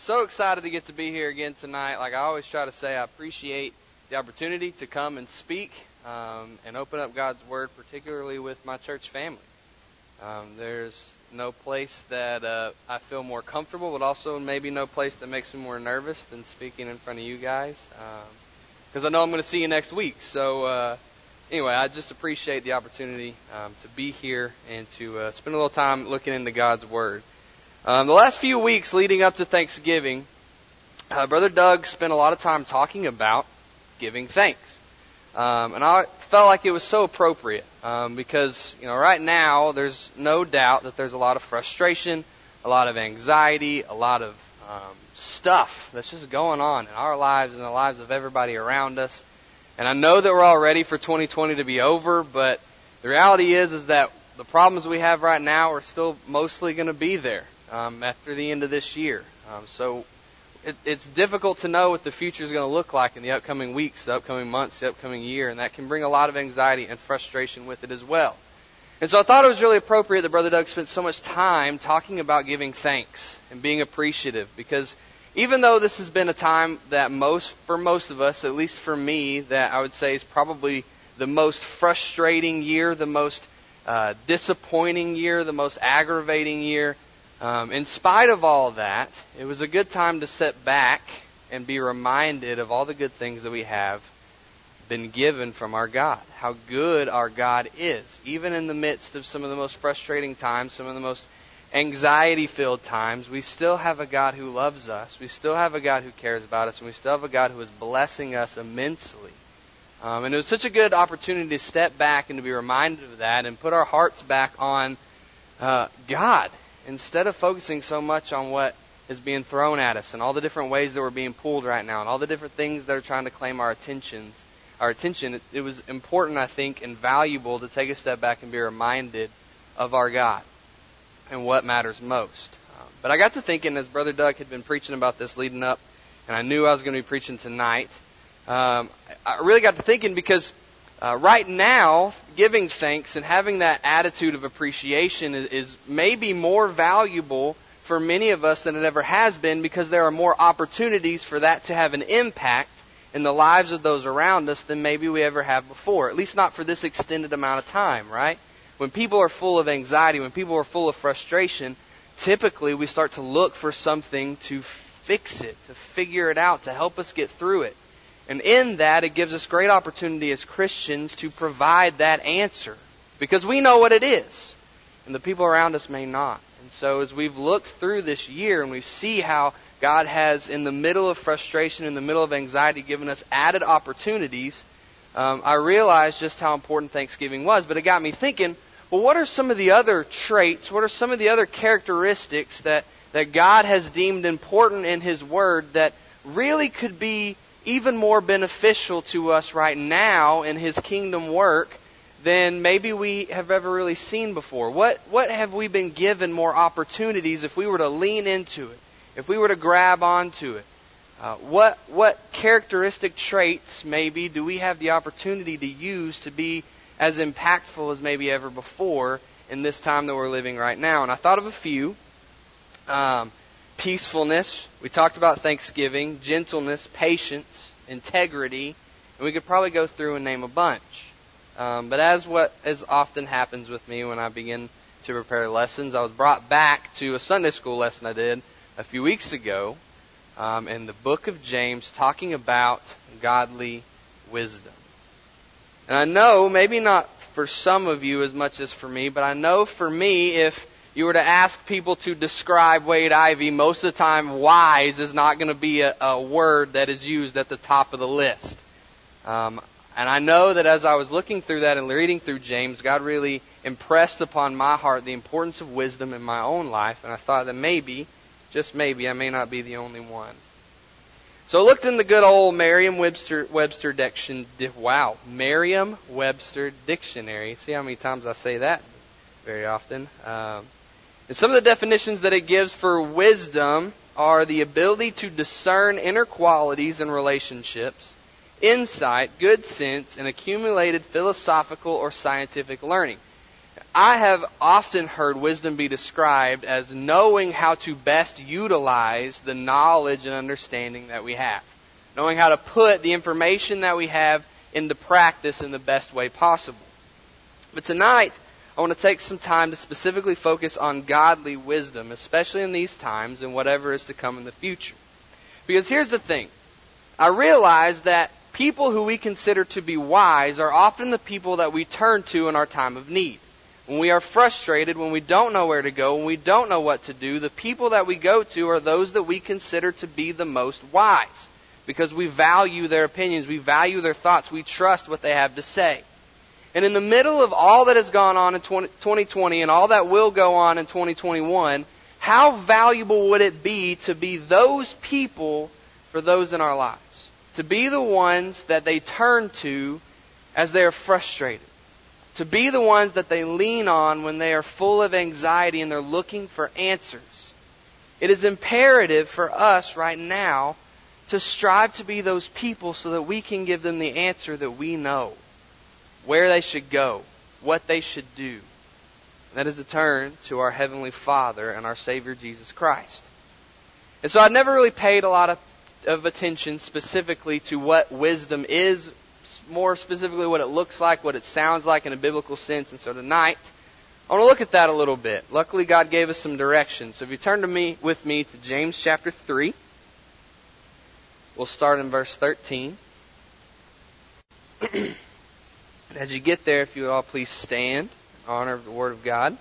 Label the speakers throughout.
Speaker 1: So excited to get to be here again tonight. Like I always try to say, I appreciate the opportunity to come and speak and open up God's Word, particularly with my church family. There's no place that I feel more comfortable, but also maybe no place that makes me more nervous than speaking in front of you guys, because I know I'm going to see you next week. So anyway, I just appreciate the opportunity to be here and to spend a little time looking into God's Word. The last few weeks leading up to Thanksgiving, Brother Doug spent a lot of time talking about giving thanks. And I felt like it was so appropriate because, right now there's no doubt that there's a lot of frustration, a lot of anxiety, a lot of stuff that's just going on in our lives and the lives of everybody around us. And I know that we're all ready for 2020 to be over, but the reality is that the problems we have right now are still mostly going to be there after the end of this year. So it's difficult to know what the future is going to look like in the upcoming weeks, the upcoming months, the upcoming year, and that can bring a lot of anxiety and frustration with it as well. And so I thought it was really appropriate that Brother Doug spent so much time talking about giving thanks and being appreciative, because even though this has been a time that for most of us, at least for me, that I would say is probably the most frustrating year, the most disappointing year, the most aggravating year, in spite of all that, it was a good time to sit back and be reminded of all the good things that we have been given from our God. How good our God is. Even in the midst of some of the most frustrating times, some of the most anxiety-filled times, we still have a God who loves us. We still have a God who cares about us. And we still have a God who is blessing us immensely. And it was such a good opportunity to step back and to be reminded of that and put our hearts back on God, instead of focusing so much on what is being thrown at us and all the different ways that we're being pulled right now and all the different things that are trying to claim our attention, it was important, I think, and valuable to take a step back and be reminded of our God and what matters most. But I got to thinking, as Brother Doug had been preaching about this leading up, and I knew I was going to be preaching tonight, I really got to thinking because right now, giving thanks and having that attitude of appreciation is maybe more valuable for many of us than it ever has been, because there are more opportunities for that to have an impact in the lives of those around us than maybe we ever have before. At least not for this extended amount of time, right? When people are full of anxiety, when people are full of frustration, typically we start to look for something to fix it, to figure it out, to help us get through it. And in that, it gives us great opportunity as Christians to provide that answer, because we know what it is, and the people around us may not. And so as we've looked through this year and we see how God has, in the middle of frustration, in the middle of anxiety, given us added opportunities, I realized just how important Thanksgiving was. But it got me thinking, well, what are some of the other traits, what are some of the other characteristics that God has deemed important in His Word that really could be even more beneficial to us right now in His kingdom work than maybe we have ever really seen before? What have we been given more opportunities if we were to lean into it, if we were to grab onto it? What characteristic traits maybe do we have the opportunity to use to be as impactful as maybe ever before in this time that we're living right now? And I thought of a few. Peacefulness. We talked about Thanksgiving. Gentleness, patience, integrity. And we could probably go through and name a bunch. But as often happens with me when I begin to prepare lessons, I was brought back to a Sunday school lesson I did a few weeks ago in the book of James, talking about godly wisdom. And I know, maybe not for some of you as much as for me, but I know for me, if you were to ask people to describe Wade Ivey, most of the time wise is not going to be a word that is used at the top of the list. And I know that as I was looking through that and reading through James, God really impressed upon my heart the importance of wisdom in my own life. And I thought that maybe, just maybe, I may not be the only one. So I looked in the good old Merriam-Webster Dictionary. See how many times I say that very often. And some of the definitions that it gives for wisdom are the ability to discern inner qualities in relationships, insight, good sense, and accumulated philosophical or scientific learning. I have often heard wisdom be described as knowing how to best utilize the knowledge and understanding that we have. Knowing how to put the information that we have into practice in the best way possible. But tonight, I want to take some time to specifically focus on godly wisdom, especially in these times and whatever is to come in the future. Because here's the thing. I realize that people who we consider to be wise are often the people that we turn to in our time of need. When we are frustrated, when we don't know where to go, when we don't know what to do, the people that we go to are those that we consider to be the most wise. Because we value their opinions, we value their thoughts, we trust what they have to say. And in the middle of all that has gone on in 2020 and all that will go on in 2021, how valuable would it be to be those people for those in our lives? To be the ones that they turn to as they are frustrated. To be the ones that they lean on when they are full of anxiety and they're looking for answers. It is imperative for us right now to strive to be those people so that we can give them the answer that we know. Where they should go. What they should do. And that is to turn to our Heavenly Father and our Savior Jesus Christ. And so I've never really paid a lot of attention specifically to what wisdom is, more specifically what it looks like, what it sounds like in a biblical sense. And so tonight, I want to look at that a little bit. Luckily, God gave us some direction. So if you turn with me to James chapter 3, we'll start in verse 13. And as you get there, if you would all please stand in honor of the Word of God.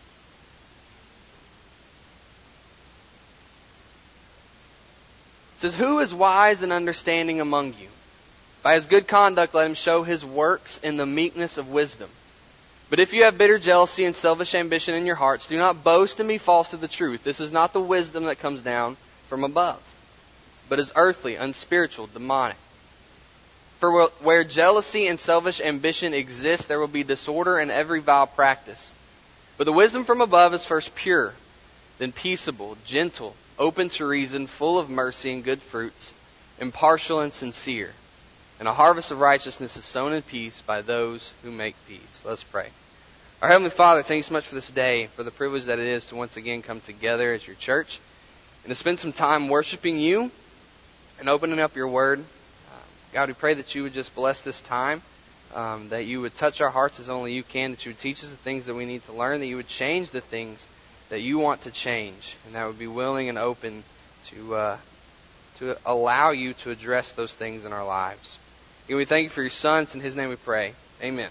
Speaker 1: It says, "Who is wise and understanding among you? By his good conduct let him show his works in the meekness of wisdom. But if you have bitter jealousy and selfish ambition in your hearts, do not boast and be false to the truth. This is not the wisdom that comes down from above, but is earthly, unspiritual, demonic. For where jealousy and selfish ambition exist, there will be disorder and every vile practice. But the wisdom from above is first pure, then peaceable, gentle, open to reason, full of mercy and good fruits, impartial and sincere. And a harvest of righteousness is sown in peace by those who make peace." Let's pray. Our Heavenly Father, thank you so much for this day, for the privilege that it is to once again come together as your church, and to spend some time worshiping you and opening up your Word. God, we pray that you would just bless this time, that you would touch our hearts as only you can, that you would teach us the things that we need to learn, that you would change the things that you want to change, and that would be willing and open to allow you to address those things in our lives. And we thank you for your Son. It's in His name we pray. Amen.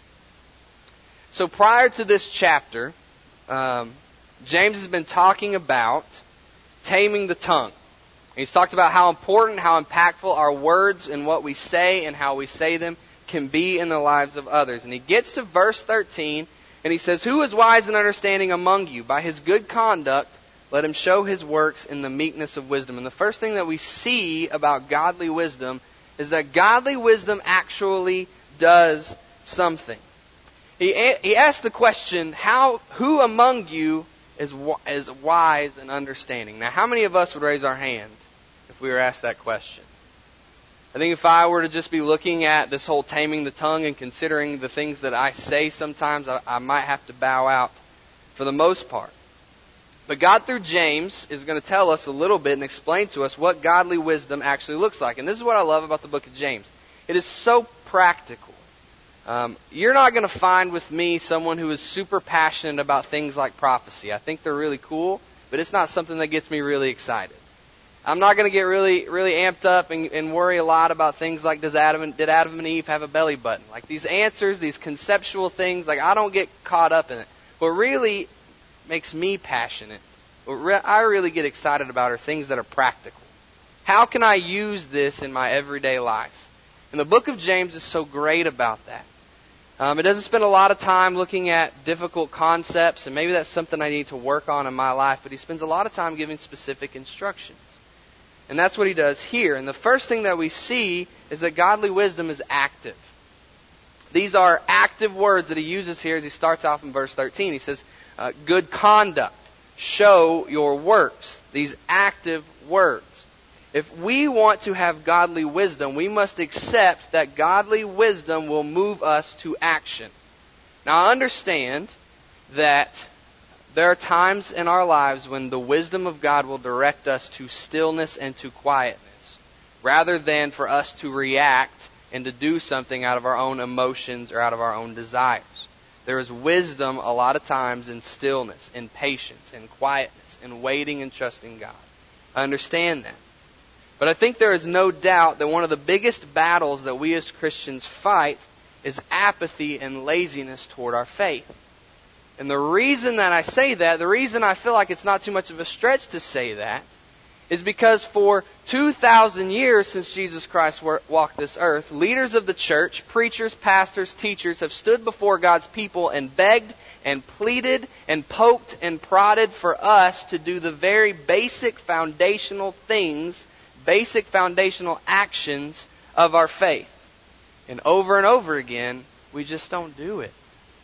Speaker 1: So prior to this chapter, James has been talking about taming the tongue. He's talked about how important, how impactful our words and what we say and how we say them can be in the lives of others. And he gets to verse 13 and he says, "Who is wise and understanding among you? By his good conduct, let him show his works in the meekness of wisdom." And the first thing that we see about godly wisdom is that godly wisdom actually does something. He asked the question, who among you is wise and understanding? Now, how many of us would raise our hand if we were asked that question? I think if I were to just be looking at this whole taming the tongue and considering the things that I say sometimes, I might have to bow out for the most part. But God, through James, is going to tell us a little bit and explain to us what godly wisdom actually looks like. And this is what I love about the book of James. It is so practical. You're not going to find with me someone who is super passionate about things like prophecy. I think they're really cool, but it's not something that gets me really excited. I'm not going to get really, really amped up and worry a lot about things like did Adam and Eve have a belly button? Like these answers, these conceptual things, like I don't get caught up in it. What really makes me passionate, what I really get excited about are things that are practical. How can I use this in my everyday life? And the book of James is so great about that. It doesn't spend a lot of time looking at difficult concepts, and maybe that's something I need to work on in my life, but he spends a lot of time giving specific instructions. And that's what he does here. And the first thing that we see is that godly wisdom is active. These are active words that he uses here as he starts off in verse 13. He says, good conduct, show your works. These active words. If we want to have godly wisdom, we must accept that godly wisdom will move us to action. Now, I understand that there are times in our lives when the wisdom of God will direct us to stillness and to quietness, rather than for us to react and to do something out of our own emotions or out of our own desires. There is wisdom a lot of times in stillness, in patience, in quietness, in waiting and trusting God. I understand that. But I think there is no doubt that one of the biggest battles that we as Christians fight is apathy and laziness toward our faith. And the reason that I say that, the reason I feel like it's not too much of a stretch to say that, is because for 2,000 years since Jesus Christ walked this earth, leaders of the church, preachers, pastors, teachers have stood before God's people and begged and pleaded and poked and prodded for us to do the very basic foundational things, basic foundational actions of our faith. And over again, we just don't do it.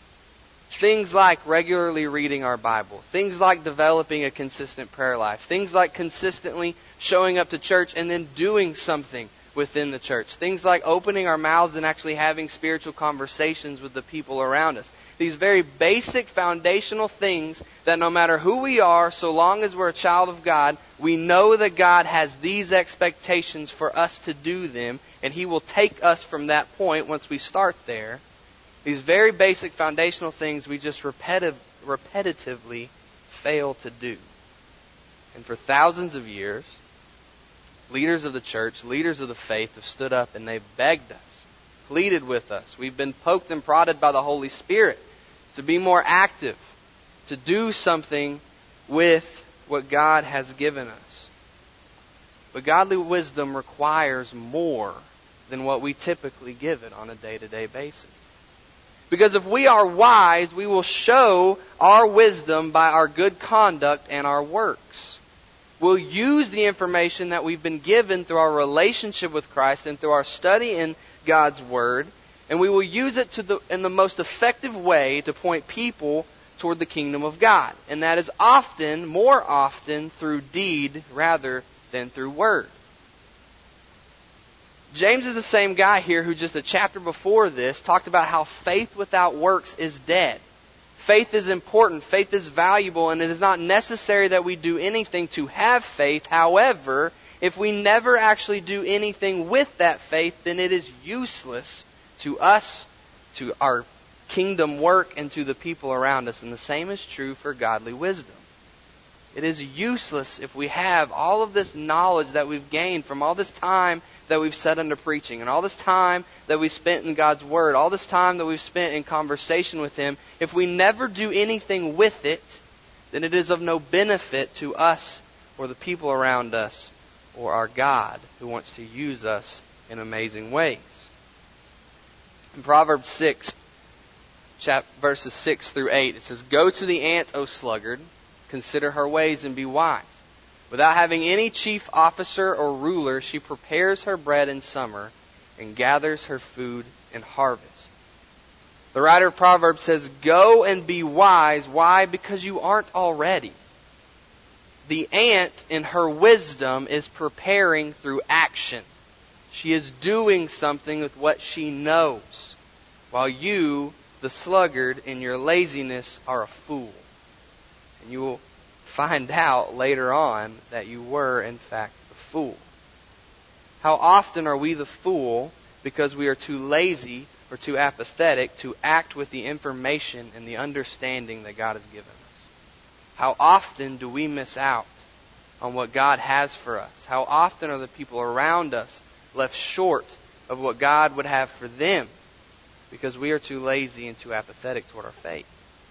Speaker 1: Things like regularly reading our Bible. Things like developing a consistent prayer life. Things like consistently showing up to church and then doing something within the church. Things like opening our mouths and actually having spiritual conversations with the people around us. These very basic foundational things that no matter who we are, so long as we're a child of God, we know that God has these expectations for us to do them, and He will take us from that point once we start there. These very basic foundational things we just repetitively fail to do. And for thousands of years, leaders of the church, leaders of the faith have stood up and they've begged us, pleaded with us. We've been poked and prodded by the Holy Spirit to be more active, to do something with what God has given us. But godly wisdom requires more than what we typically give it on a day-to-day basis. Because if we are wise, we will show our wisdom by our good conduct and our works. We'll use the information that we've been given through our relationship with Christ and through our study in God's Word, and we will use it in the most effective way to point people toward the kingdom of God. And that is more often, through deed rather than through word. James is the same guy here who just a chapter before this talked about how faith without works is dead. Faith is important, faith is valuable, and it is not necessary that we do anything to have faith. However, if we never actually do anything with that faith, then it is useless to us, to our kingdom work, and to the people around us. And the same is true for godly wisdom. It is useless if we have all of this knowledge that we've gained from all this time that we've set under preaching and all this time that we've spent in God's Word, all this time that we've spent in conversation with Him. If we never do anything with it, then it is of no benefit to us or the people around us or our God who wants to use us in amazing ways. In Proverbs 6, verses 6 through 8, it says, "Go to the ant, O sluggard, consider her ways and be wise. Without having any chief officer or ruler, she prepares her bread in summer and gathers her food in harvest." The writer of Proverbs says, go and be wise. Why? Because you aren't already. The ant, in her wisdom, is preparing through action. She is doing something with what she knows, while you, the sluggard, in your laziness, are a fool. And you will find out later on that you were, in fact, a fool. How often are we the fool because we are too lazy or too apathetic to act with the information and the understanding that God has given us? How often do we miss out on what God has for us? How often are the people around us left short of what God would have for them because we are too lazy and too apathetic toward our faith?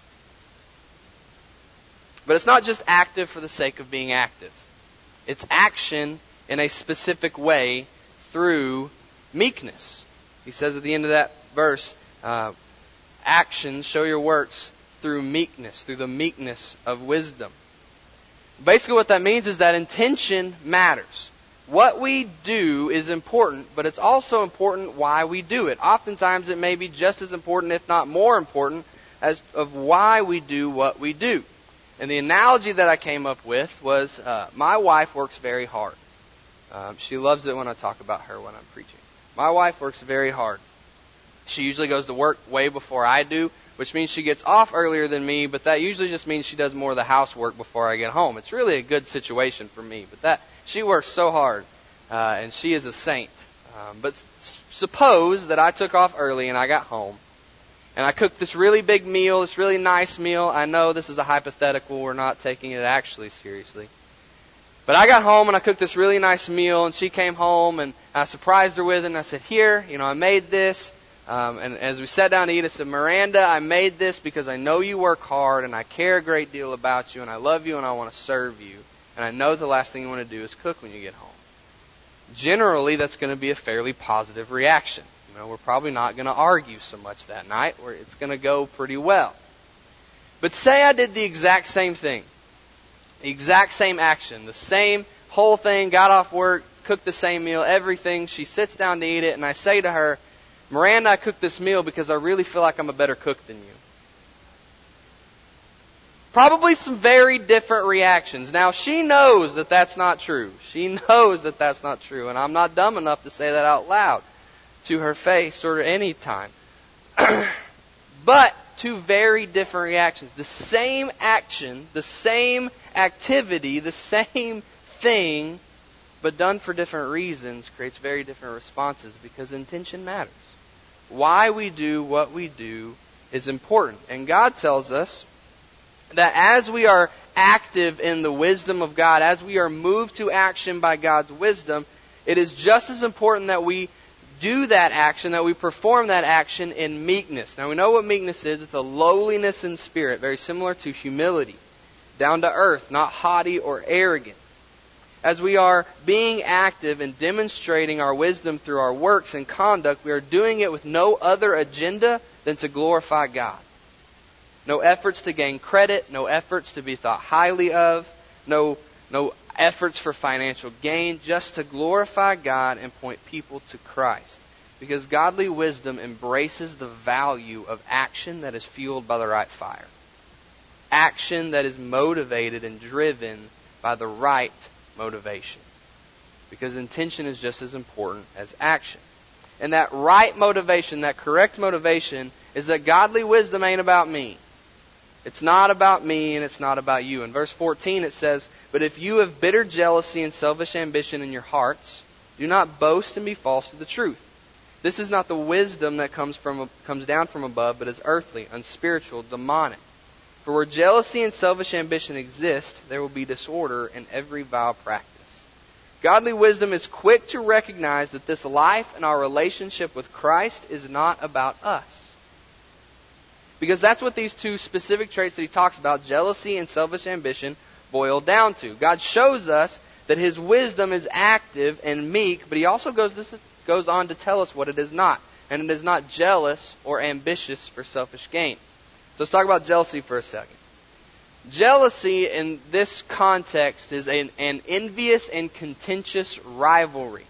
Speaker 1: But it's not just active for the sake of being active. It's action in a specific way through meekness. He says at the end of that verse, actions, show your works through meekness, through the meekness of wisdom. Basically what that means is that intention matters. What we do is important, but it's also important why we do it. Oftentimes it may be just as important, if not more important, as of why we do what we do. And the analogy that I came up with was my wife works very hard. She loves it when I talk about her when I'm preaching. My wife works very hard. She usually goes to work way before I do, which means she gets off earlier than me, but that usually just means she does more of the housework before I get home. It's really a good situation for me, but she works so hard, and she is a saint. But suppose that I took off early and I got home, and I cooked this really big meal, this really nice meal. I know this is a hypothetical. We're not taking it actually seriously. But I got home and I cooked this really nice meal, and she came home and I surprised her with it, and I said, here, I made this. And as we sat down to eat, I said, Miranda, I made this because I know you work hard and I care a great deal about you and I love you and I want to serve you. And I know the last thing you want to do is cook when you get home. Generally, that's going to be a fairly positive reaction. We're probably not going to argue so much that night, where it's going to go pretty well. But say I did the exact same thing, the exact same action, the same whole thing, got off work, cooked the same meal, everything. She sits down to eat it, and I say to her, Miranda, I cooked this meal because I really feel like I'm a better cook than you. Probably some very different reactions. Now, she knows that that's not true. She knows that that's not true, and I'm not dumb enough to say that out loud to her face or any time. But two very different reactions. The same action, the same activity, the same thing, but done for different reasons, creates very different responses because intention matters. Why we do what we do is important. And God tells us that as we are active in the wisdom of God, as we are moved to action by God's wisdom, it is just as important that we do that action, that we perform that action in meekness. Now we know what meekness is. It's a lowliness in spirit, very similar to humility. Down to earth, not haughty or arrogant. As we are being active and demonstrating our wisdom through our works and conduct, we are doing it with no other agenda than to glorify God. No efforts to gain credit, no efforts to be thought highly of, no efforts for financial gain, just to glorify God and point people to Christ. Because godly wisdom embraces the value of action that is fueled by the right fire. Action that is motivated and driven by the right motivation. Because intention is just as important as action. And that right motivation, that correct motivation, is that godly wisdom ain't about me. It's not about me and it's not about you. In verse 14 it says, but if you have bitter jealousy and selfish ambition in your hearts, do not boast and be false to the truth. This is not the wisdom that comes down from above, but is earthly, unspiritual, demonic. For where jealousy and selfish ambition exist, there will be disorder in every vile practice. Godly wisdom is quick to recognize that this life and our relationship with Christ is not about us. Because that's what these two specific traits that he talks about, jealousy and selfish ambition, boil down to. God shows us that His wisdom is active and meek, but He also goes on to tell us what it is not. And it is not jealous or ambitious for selfish gain. So let's talk about jealousy for a second. Jealousy in this context is an envious and contentious rivalry.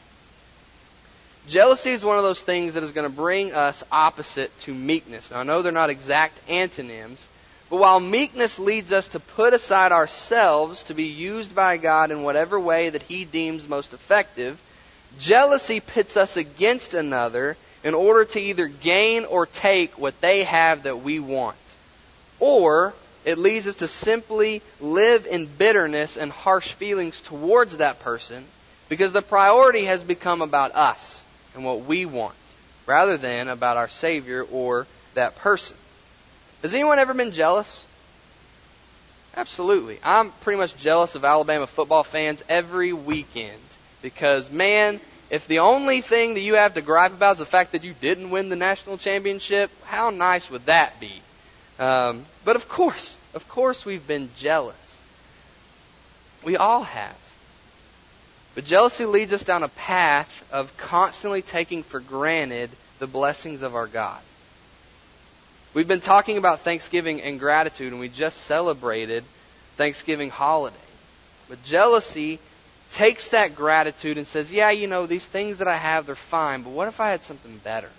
Speaker 1: Jealousy is one of those things that is going to bring us opposite to meekness. Now, I know they're not exact antonyms, but while meekness leads us to put aside ourselves to be used by God in whatever way that He deems most effective, jealousy pits us against another in order to either gain or take what they have that we want. Or it leads us to simply live in bitterness and harsh feelings towards that person because the priority has become about us and what we want, rather than about our Savior or that person. Has anyone ever been jealous? Absolutely. I'm pretty much jealous of Alabama football fans every weekend. Because, man, if the only thing that you have to gripe about is the fact that you didn't win the national championship, how nice would that be? But of course we've been jealous. We all have. But jealousy leads us down a path of constantly taking for granted the blessings of our God. We've been talking about Thanksgiving and gratitude, and we just celebrated Thanksgiving holiday. But jealousy takes that gratitude and says, yeah, these things that I have, they're fine, but what if I had something better?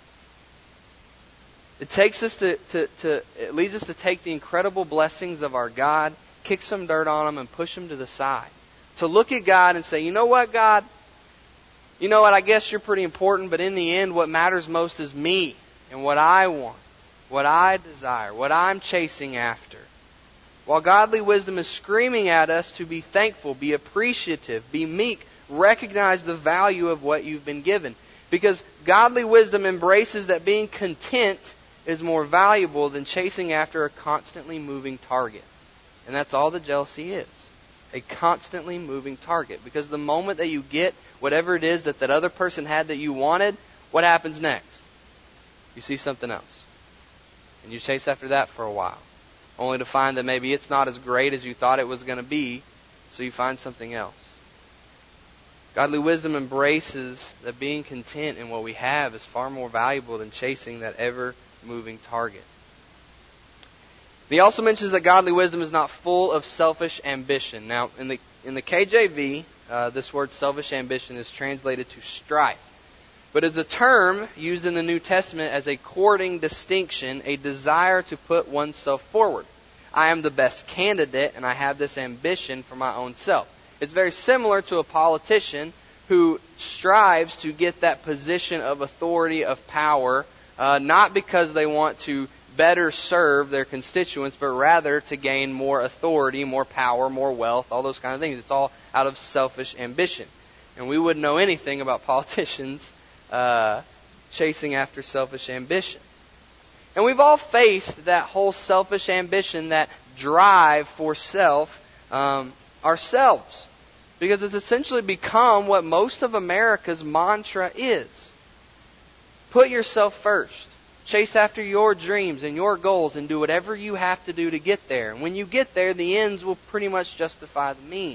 Speaker 1: It takes us it leads us to take the incredible blessings of our God, kick some dirt on them, and push them to the side. To look at God and say, you know what, God? You know what, I guess you're pretty important, but in the end, what matters most is me and what I want. what I desire, what I'm chasing after. While godly wisdom is screaming at us to be thankful, be appreciative, be meek, recognize the value of what you've been given. Because godly wisdom embraces that being content is more valuable than chasing after a constantly moving target. And that's all that jealousy is. A constantly moving target. Because the moment that you get whatever it is that other person had that you wanted, what happens next? You see something else. And you chase after that for a while. Only to find that maybe it's not as great as you thought it was going to be, so you find something else. Godly wisdom embraces that being content in what we have is far more valuable than chasing that ever-moving target. He also mentions that godly wisdom is not full of selfish ambition. Now, in the KJV, this word selfish ambition is translated to strife. But it's a term used in the New Testament as a courting distinction, a desire to put oneself forward. I am the best candidate, and I have this ambition for my own self. It's very similar to a politician who strives to get that position of authority, of power, not because they want to better serve their constituents, but rather to gain more authority, more power, more wealth, all those kind of things. It's all out of selfish ambition. And we wouldn't know anything about politicians chasing after selfish ambition. And we've all faced that whole selfish ambition, that drive for self, ourselves. Because it's essentially become what most of America's mantra is. Put yourself first. Chase after your dreams and your goals and do whatever you have to do to get there. And when you get there, the ends will pretty much justify the means.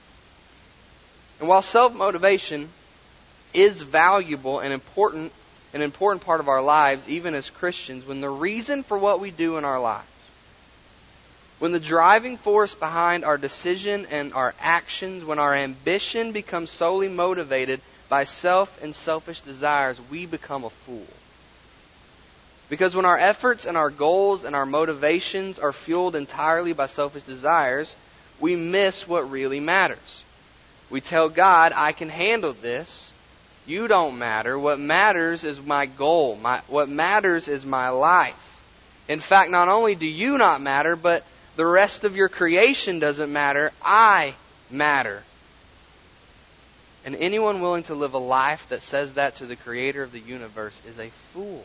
Speaker 1: And while self-motivation is valuable and important, an important part of our lives, even as Christians, when the reason for what we do in our lives, when the driving force behind our decision and our actions, when our ambition becomes solely motivated by self and selfish desires, we become a fool. Because when our efforts and our goals and our motivations are fueled entirely by selfish desires, we miss what really matters. We tell God, I can handle this. You don't matter. What matters is my goal. What matters is my life. In fact, not only do you not matter, but the rest of your creation doesn't matter. I matter. And anyone willing to live a life that says that to the Creator of the universe is a fool.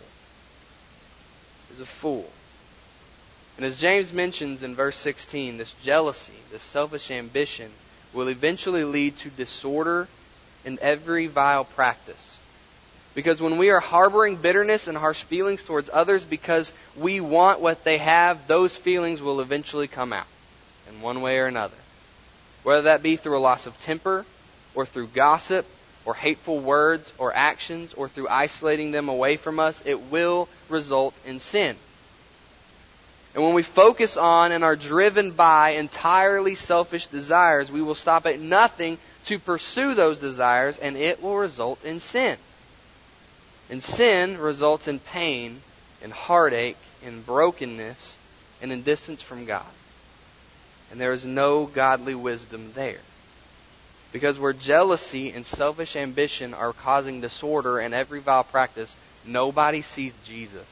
Speaker 1: Is a fool. And as James mentions in verse 16, this jealousy, this selfish ambition, will eventually lead to disorder in every vile practice. Because when we are harboring bitterness and harsh feelings towards others because we want what they have, those feelings will eventually come out in one way or another. Whether that be through a loss of temper, or through gossip, or hateful words or actions, or through isolating them away from us, it will result in sin. And when we focus on and are driven by entirely selfish desires, we will stop at nothing to pursue those desires, and it will result in sin. And sin results in pain, in heartache, in brokenness, and in distance from God. And there is no godly wisdom there. Because where jealousy and selfish ambition are causing disorder and every vile practice, nobody sees Jesus.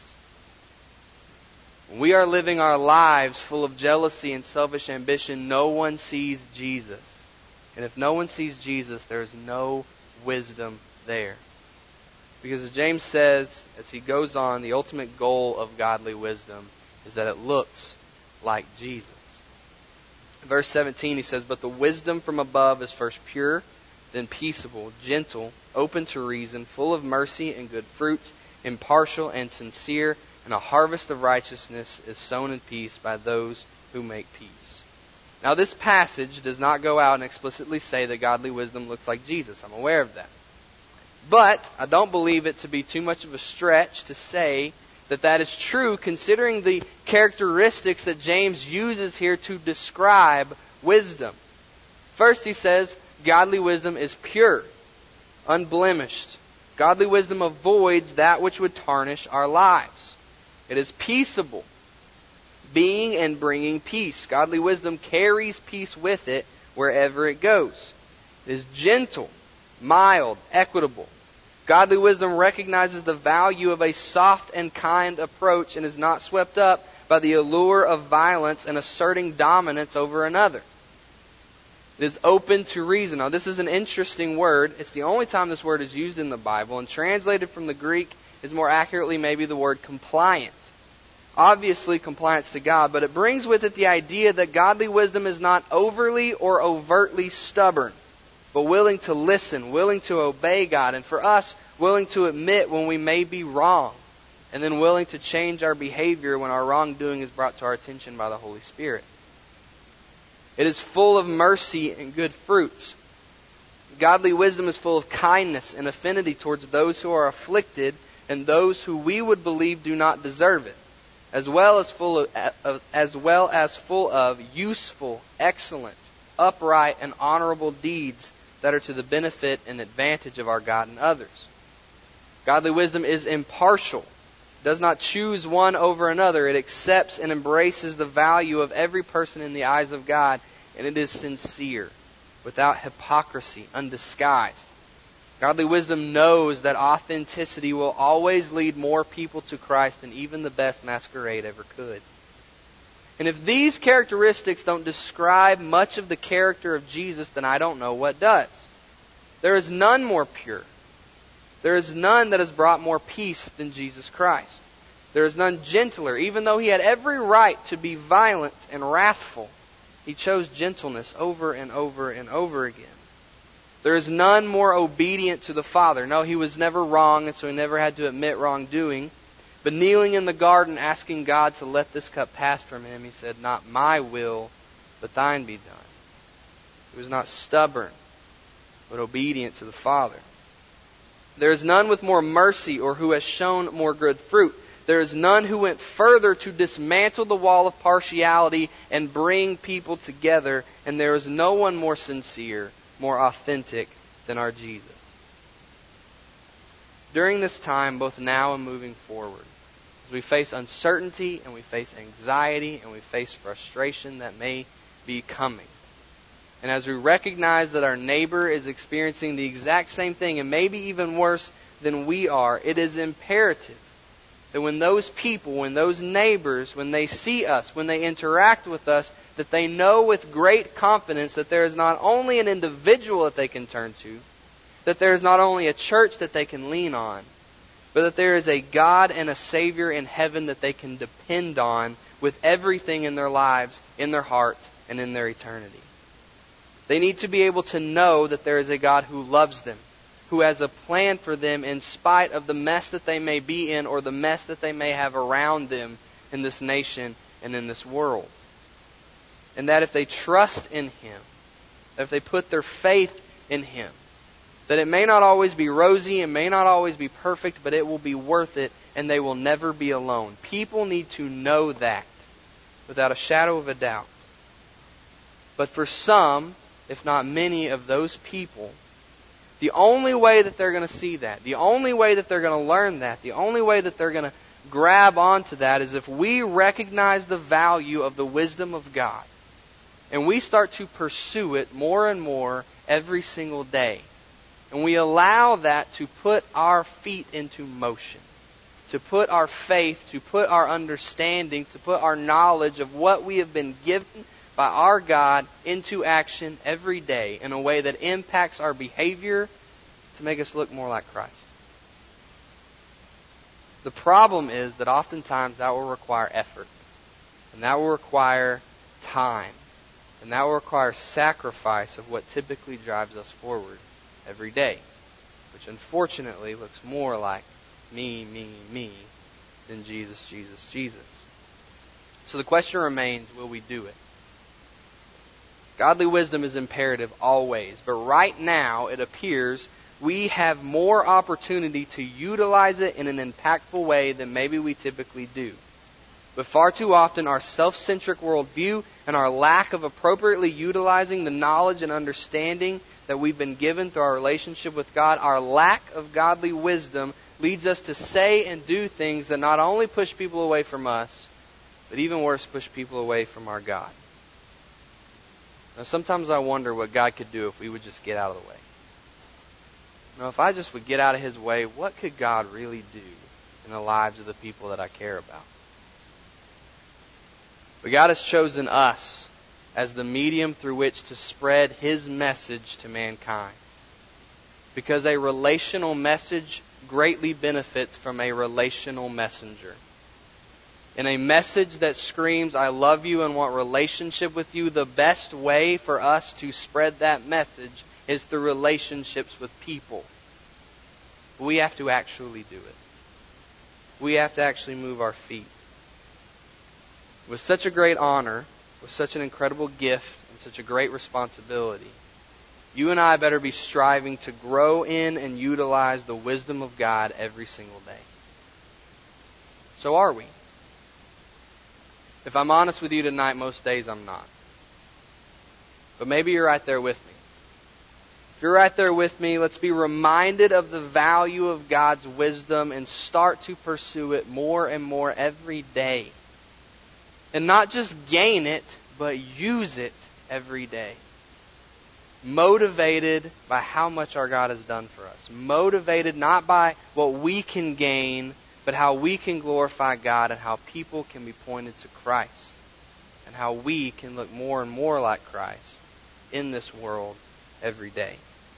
Speaker 1: When we are living our lives full of jealousy and selfish ambition, no one sees Jesus. And if no one sees Jesus, there is no wisdom there. Because as James says, as he goes on, the ultimate goal of godly wisdom is that it looks like Jesus. Verse 17, he says, But the wisdom from above is first pure, then peaceable, gentle, open to reason, full of mercy and good fruits, impartial and sincere, and a harvest of righteousness is sown in peace by those who make peace. Now this passage does not go out and explicitly say that godly wisdom looks like Jesus. I'm aware of that. But I don't believe it to be too much of a stretch to say that is true, considering the characteristics that James uses here to describe wisdom. First, he says, godly wisdom is pure, unblemished. Godly wisdom avoids that which would tarnish our lives. It is peaceable, being and bringing peace. Godly wisdom carries peace with it wherever it goes. It is gentle, mild, equitable. Godly wisdom recognizes the value of a soft and kind approach and is not swept up by the allure of violence and asserting dominance over another. It is open to reason. Now, this is an interesting word. It's the only time this word is used in the Bible, and translated from the Greek is more accurately maybe the word compliant. Obviously, compliance to God, but it brings with it the idea that godly wisdom is not overly or overtly stubborn, but willing to listen, willing to obey God, and for us, willing to admit when we may be wrong, and then willing to change our behavior when our wrongdoing is brought to our attention by the Holy Spirit. It is full of mercy and good fruits. Godly wisdom is full of kindness and affinity towards those who are afflicted and those who we would believe do not deserve it, as well as full of useful, excellent, upright, and honorable deeds that are to the benefit and advantage of our God and others. Godly wisdom is impartial, does not choose one over another. It accepts and embraces the value of every person in the eyes of God, and it is sincere, without hypocrisy, undisguised. Godly wisdom knows that authenticity will always lead more people to Christ than even the best masquerade ever could. And if these characteristics don't describe much of the character of Jesus, then I don't know what does. There is none more pure. There is none that has brought more peace than Jesus Christ. There is none gentler. Even though he had every right to be violent and wrathful, he chose gentleness over and over and over again. There is none more obedient to the Father. No, he was never wrong, and so he never had to admit wrongdoing. But kneeling in the garden, asking God to let this cup pass from him, he said, "Not my will, but thine be done." He was not stubborn, but obedient to the Father. There is none with more mercy or who has shown more good fruit. There is none who went further to dismantle the wall of partiality and bring people together. And there is no one more sincere, more authentic than our Jesus. During this time, both now and moving forward, as we face uncertainty and we face anxiety and we face frustration that may be coming, and as we recognize that our neighbor is experiencing the exact same thing and maybe even worse than we are, it is imperative that when those people, when those neighbors, when they see us, when they interact with us, that they know with great confidence that there is not only an individual that they can turn to, that there is not only a church that they can lean on, but that there is a God and a Savior in heaven that they can depend on with everything in their lives, in their heart, and in their eternity. They need to be able to know that there is a God who loves them, who has a plan for them in spite of the mess that they may be in or the mess that they may have around them in this nation and in this world. And that if they trust in Him, if they put their faith in Him, that it may not always be rosy, it may not always be perfect, but it will be worth it and they will never be alone. People need to know that without a shadow of a doubt. But for some, if not many of those people, the only way that they're going to see that, the only way that they're going to learn that, the only way that they're going to grab onto that is if we recognize the value of the wisdom of God and we start to pursue it more and more every single day. And we allow that to put our feet into motion, to put our faith, to put our understanding, to put our knowledge of what we have been given by our God into action every day in a way that impacts our behavior to make us look more like Christ. The problem is that oftentimes that will require effort, and that will require time, and that will require sacrifice of what typically drives us forward every day, which unfortunately looks more like me than Jesus, Jesus, Jesus. So the question remains, will we do it? Godly wisdom is imperative always, but right now it appears we have more opportunity to utilize it in an impactful way than maybe we typically do. But far too often our self-centric worldview and our lack of appropriately utilizing the knowledge and understanding that we've been given through our relationship with God, our lack of godly wisdom leads us to say and do things that not only push people away from us, but even worse, push people away from our God. Now, sometimes I wonder what God could do if we would just get out of the way. if I just would get out of His way, what could God really do in the lives of the people that I care about? But God has chosen us as the medium through which to spread His message to mankind. Because a relational message greatly benefits from a relational messenger. In a message that screams, I love you and want relationship with you, the best way for us to spread that message is through relationships with people. We have to actually do it. We have to actually move our feet. With such a great honor, with such an incredible gift, and such a great responsibility, you and I better be striving to grow in and utilize the wisdom of God every single day. So are we? If I'm honest with you tonight, most days I'm not. But maybe you're right there with me. If you're right there with me, let's be reminded of the value of God's wisdom and start to pursue it more and more every day. And not just gain it, but use it every day. Motivated by how much our God has done for us. Motivated not by what we can gain, but how we can glorify God and how people can be pointed to Christ. And how we can look more and more like Christ in this world every day.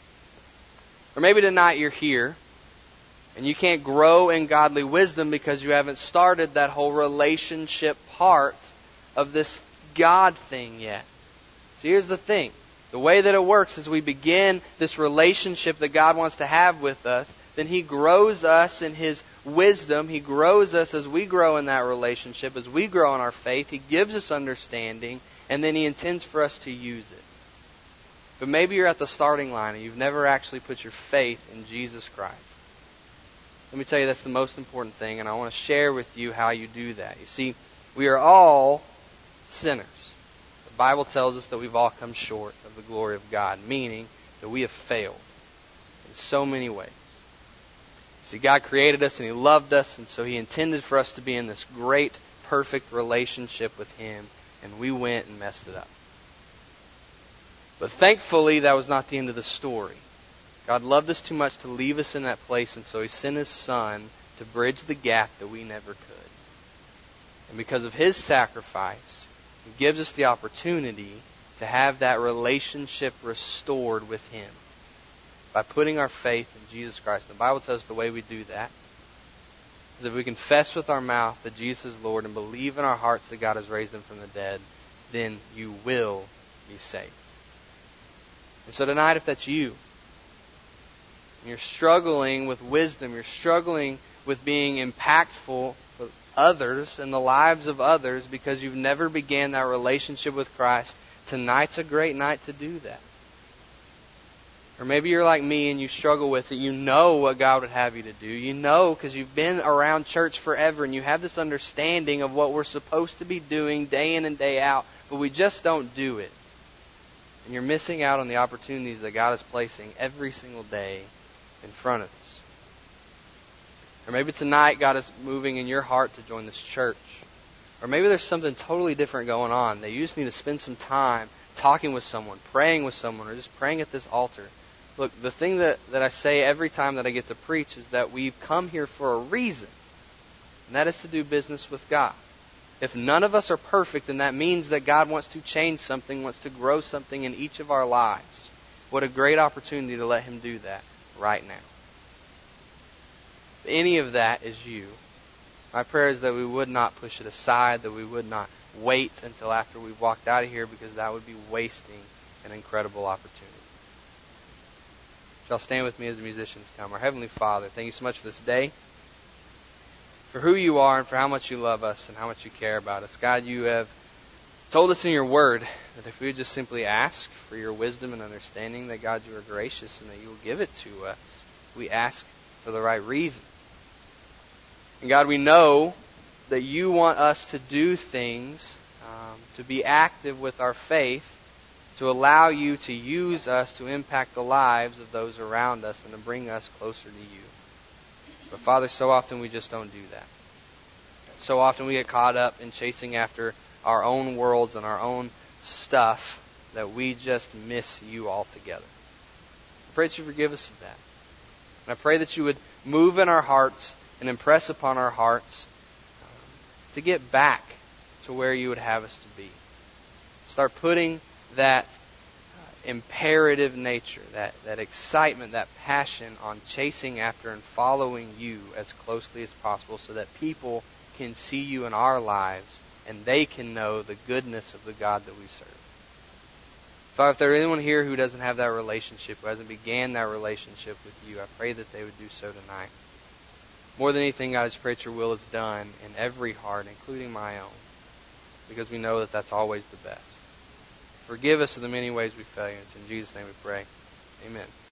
Speaker 1: Or maybe tonight you're here and you can't grow in godly wisdom because you haven't started that whole relationship part of this God thing yet. So here's the thing. The way that it works is we begin this relationship that God wants to have with us. Then He grows us in His wisdom. He grows us as we grow in that relationship, as we grow in our faith. He gives us understanding, and then He intends for us to use it. But maybe you're at the starting line and you've never actually put your faith in Jesus Christ. Let me tell you, that's the most important thing, and I want to share with you how you do that. You see, we are all sinners. The Bible tells us that we've all come short of the glory of God, meaning that we have failed in so many ways. See, God created us and He loved us, and so He intended for us to be in this great, perfect relationship with Him, and we went and messed it up. But thankfully, that was not the end of the story. God loved us too much to leave us in that place, and so He sent His Son to bridge the gap that we never could. And because of His sacrifice, He gives us the opportunity to have that relationship restored with Him by putting our faith in Jesus Christ. The Bible tells us the way we do that is if we confess with our mouth that Jesus is Lord and believe in our hearts that God has raised Him from the dead, then you will be saved. And so tonight, if that's you, and you're struggling with wisdom, you're struggling with being impactful with others and the lives of others because you've never began that relationship with Christ, tonight's a great night to do that. Or maybe you're like me and you struggle with it. You know what God would have you to do. You know because you've been around church forever and you have this understanding of what we're supposed to be doing day in and day out, but we just don't do it. And you're missing out on the opportunities that God is placing every single day in front of us. Or maybe tonight God is moving in your heart to join this church. Or maybe there's something totally different going on that you just need to spend some time talking with someone, praying with someone, or just praying at this altar. Look, the thing that I say every time that I get to preach is that we've come here for a reason. And that is to do business with God. If none of us are perfect, then that means that God wants to change something, wants to grow something in each of our lives. What a great opportunity to let Him do that right now. If any of that is you, my prayer is that we would not push it aside, that we would not wait until after we've walked out of here, because that would be wasting an incredible opportunity. Shall stand with me as the musicians come. Our Heavenly Father, thank you so much for this day, for who you are and for how much you love us and how much you care about us. God, you have told us in your word that if we would just simply ask for your wisdom and understanding, that God, you are gracious and that you will give it to us. We ask for the right reasons. And God, we know that you want us to do things, to be active with our faith, to allow you to use us to impact the lives of those around us and to bring us closer to you. But Father, so often we just don't do that. So often we get caught up in chasing after our own worlds and our own stuff that we just miss you altogether. I pray that you forgive us of that. And I pray that you would move in our hearts and impress upon our hearts to get back to where you would have us to be. Start putting that imperative nature, that excitement, that passion on chasing after and following you as closely as possible so that people can see you in our lives and they can know the goodness of the God that we serve. Father, if there is anyone here who doesn't have that relationship, who hasn't began that relationship with you, I pray that they would do so tonight. More than anything, God, I just pray that your will is done in every heart, including my own, because we know that that's always the best. Forgive us of the many ways we fail you. It's in Jesus' name we pray. Amen.